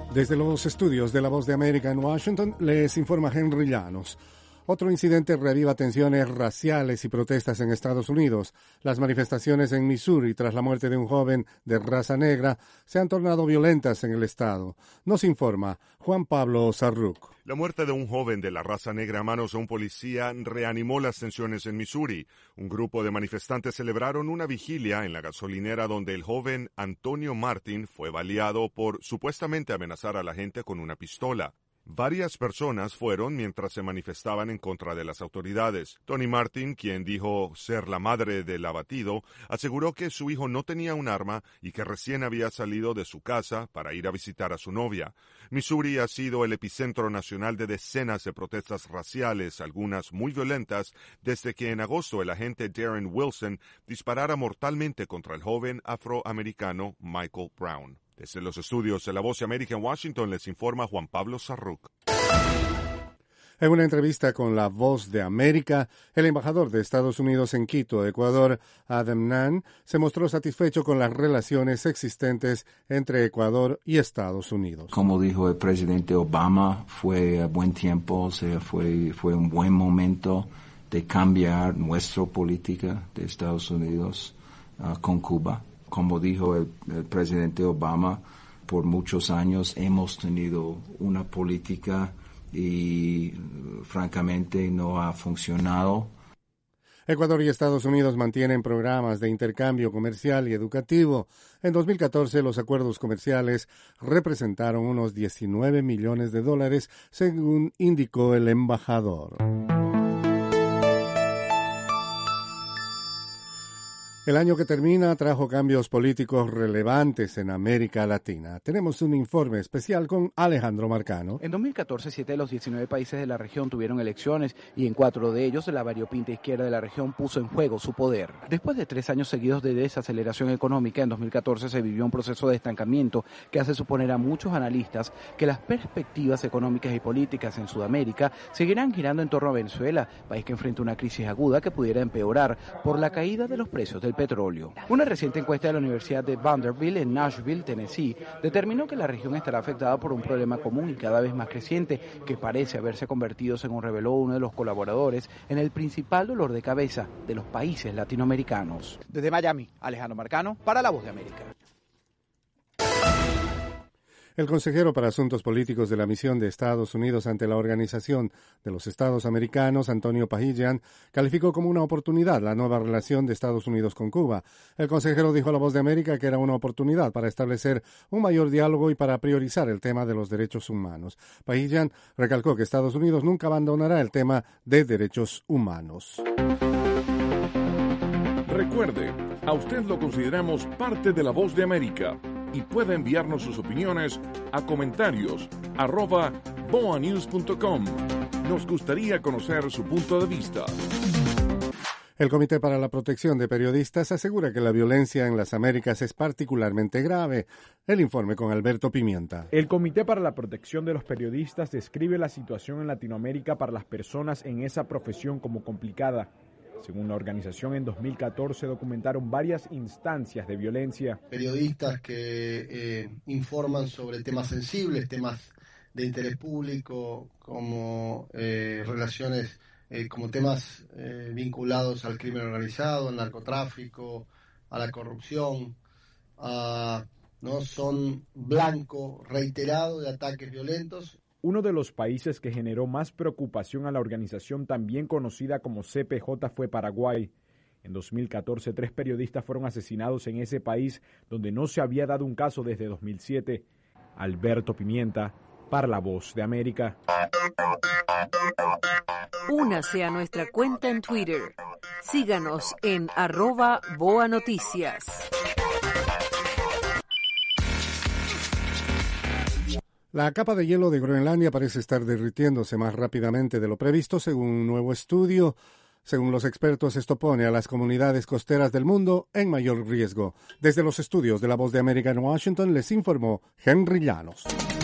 Desde los estudios de La Voz de América en Washington, les informa Henry Llanos. Otro incidente reaviva tensiones raciales y protestas en Estados Unidos. Las manifestaciones en Missouri tras la muerte de un joven de raza negra se han tornado violentas en el estado. Nos informa Juan Pablo Sarruc. La muerte de un joven de la raza negra a manos de un policía reanimó las tensiones en Missouri. Un grupo de manifestantes celebraron una vigilia en la gasolinera donde el joven Antonio Martin fue baleado por supuestamente amenazar a la gente con una pistola. Varias personas fueron mientras se manifestaban en contra de las autoridades. Tony Martin, quien dijo ser la madre del abatido, aseguró que su hijo no tenía un arma y que recién había salido de su casa para ir a visitar a su novia. Missouri ha sido el epicentro nacional de decenas de protestas raciales, algunas muy violentas, desde que en agosto el agente Darren Wilson disparara mortalmente contra el joven afroamericano Michael Brown. Desde los estudios de La Voz de América en Washington les informa Juan Pablo Sarruc. En una entrevista con La Voz de América, el embajador de Estados Unidos en Quito, Ecuador, Adam Nunn, se mostró satisfecho con las relaciones existentes entre Ecuador y Estados Unidos. Como dijo el presidente Obama, fue a buen tiempo, o sea, fue un buen momento de cambiar nuestra política de Estados Unidos con Cuba. Como dijo el presidente Obama, por muchos años hemos tenido una política y francamente no ha funcionado. Ecuador y Estados Unidos mantienen programas de intercambio comercial y educativo. En 2014 los acuerdos comerciales representaron unos $19 millones, según indicó el embajador. El año que termina trajo cambios políticos relevantes en América Latina. Tenemos un informe especial con Alejandro Marcano. En 2014, 7 de los 19 países de la región tuvieron elecciones y en 4 de ellos la variopinta izquierda de la región puso en juego su poder. Después de 3 años seguidos de desaceleración económica, en 2014 se vivió un proceso de estancamiento que hace suponer a muchos analistas que las perspectivas económicas y políticas en Sudamérica seguirán girando en torno a Venezuela, país que enfrenta una crisis aguda que pudiera empeorar por la caída de los precios del petróleo. Una reciente encuesta de la Universidad de Vanderbilt en Nashville, Tennessee, determinó que la región estará afectada por un problema común y cada vez más creciente que parece haberse convertido, según reveló uno de los colaboradores, en el principal dolor de cabeza de los países latinoamericanos. Desde Miami, Alejandro Marcano, para La Voz de América. El consejero para Asuntos Políticos de la Misión de Estados Unidos ante la Organización de los Estados Americanos, Antonio Pahillan, calificó como una oportunidad la nueva relación de Estados Unidos con Cuba. El consejero dijo a La Voz de América que era una oportunidad para establecer un mayor diálogo y para priorizar el tema de los derechos humanos. Pahillan recalcó que Estados Unidos nunca abandonará el tema de derechos humanos. Recuerde, a usted lo consideramos parte de La Voz de América y puede enviarnos sus opiniones a comentarios@boanews.com. Nos gustaría conocer su punto de vista. El Comité para la Protección de Periodistas asegura que la violencia en las Américas es particularmente grave. El informe con Alberto Pimienta. El Comité para la Protección de los Periodistas describe la situación en Latinoamérica para las personas en esa profesión como complicada. Según la organización, en 2014 documentaron varias instancias de violencia. Periodistas que informan sobre temas sensibles, temas de interés público, como relaciones, como temas vinculados al crimen organizado, al narcotráfico, a la corrupción, ¿no? Son blanco reiterado de ataques violentos. Uno de los países que generó más preocupación a la organización, también conocida como CPJ, fue Paraguay. En 2014, 3 periodistas fueron asesinados en ese país, donde no se había dado un caso desde 2007. Alberto Pimienta, para La Voz de América. Únase a nuestra cuenta en Twitter. Síganos en @BoaNoticias. La capa de hielo de Groenlandia parece estar derritiéndose más rápidamente de lo previsto, según un nuevo estudio. Según los expertos, esto pone a las comunidades costeras del mundo en mayor riesgo. Desde los estudios de La Voz de América en Washington, les informó Henry Llanos.